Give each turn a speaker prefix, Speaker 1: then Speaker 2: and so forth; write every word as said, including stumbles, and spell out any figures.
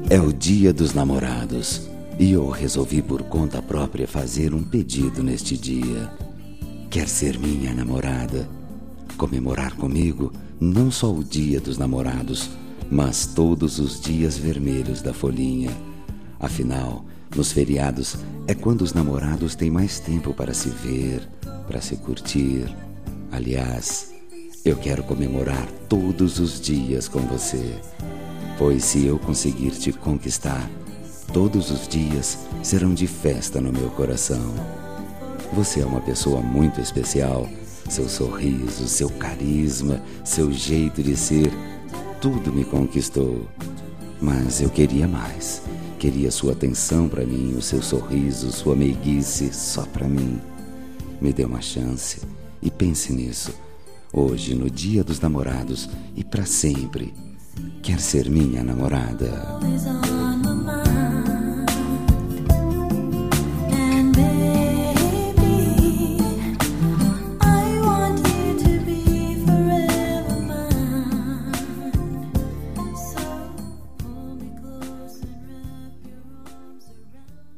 Speaker 1: É o Dia dos Namorados e eu resolvi por conta própria fazer um pedido neste dia. Quer ser minha namorada? Comemorar comigo não só o Dia dos Namorados, mas todos os dias vermelhos da folhinha. Afinal, nos feriados é quando os namorados têm mais tempo para se ver, para se curtir. Aliás, eu quero comemorar todos os dias com você. Pois se eu conseguir te conquistar, todos os dias serão de festa no meu coração. Você é uma pessoa muito especial. Seu sorriso, seu carisma, seu jeito de ser, tudo me conquistou. Mas eu queria mais. Queria sua atenção para mim, o seu sorriso, sua meiguice só para mim. Me dê uma chance e pense nisso. Hoje, no Dia dos Namorados e para sempre. Quer ser minha namorada?